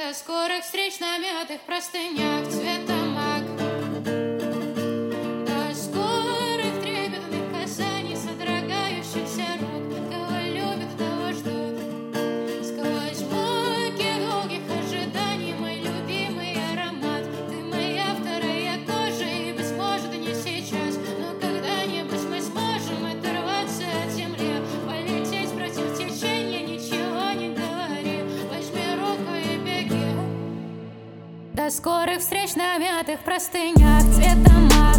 До скорых встреч на мятых простынях цвета мак. До скорых трепетных касаний, содрогающихся рук. Кого любят, того ждут. Сквозь муки долгих ожиданий мой любимый аромат. Ты моя вторая кожа, и, быть может, не сейчас, но когда-нибудь мы сможем оторваться от земли, полететь против течения, ничего не говори. Возьми руку и беги. До скорых встреч на мятых простынях цвета мак.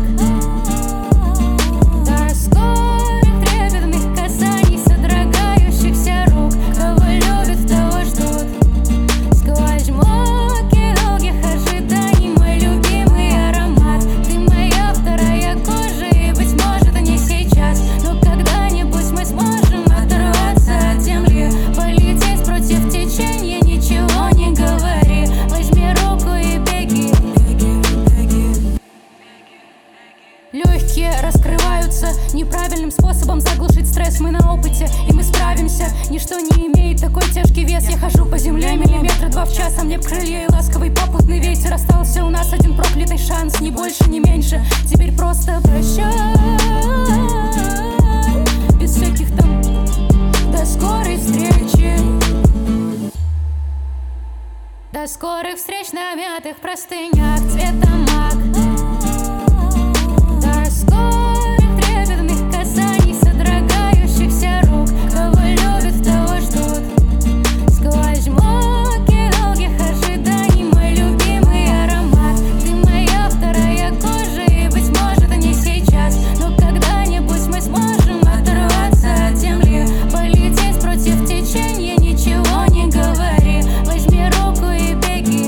До скорых трепетных касаний, содрогающихся рук. Кого любят, того ждут. Сквозь муки долгих ожиданий мой любимый аромат. Ты моя вторая кожа, и, быть может, не сейчас, но когда-нибудь мы сможем оторваться от земли, полететь против течения, ничего не говори. Возьми руку и беги. Легкие раскрываются неправильным способом заглушить стресс. Мы на опыте, и мы справимся. Ничто не имеет такой тяжкий вес. Я хожу по земле миллиметра 2 в час, а мне б крылья и ласковый попутный ветер. Остался у нас один проклятый шанс, ни больше, ни меньше. Теперь просто прощай, без всяких там до скорой встречи. До скорых встреч на мятых простынях цвета мак. До скорых трепетных касаний, содрогающихся рук. Кого любят, того ждут. Сквозь муки долгих ожиданий мой любимый аромат. Ты моя вторая кожа, и, быть может, не сейчас, но когда-нибудь мы сможем оторваться от земли, полететь против течения, ничего не говори. Возьми руку и беги.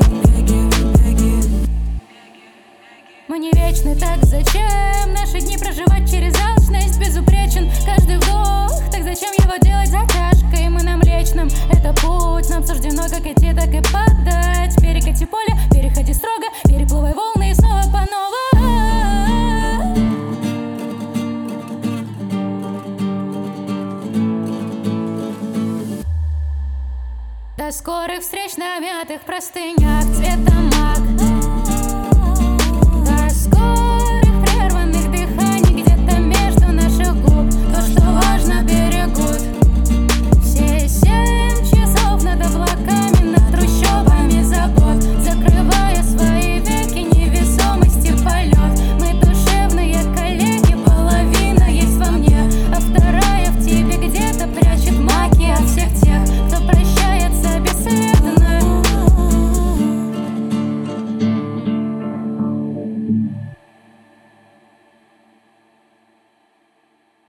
Мы не вечны, так зачем наши дни проживать через алчность? Безупречен каждый вдох, так зачем его делать затяжкой? Мы на Млечном, это путь, нам суждено как идти, так и падать. Перекати поле, переходи строго, переплывай волны и снова по новой. До скорых встреч на мятых простынях цвета мак.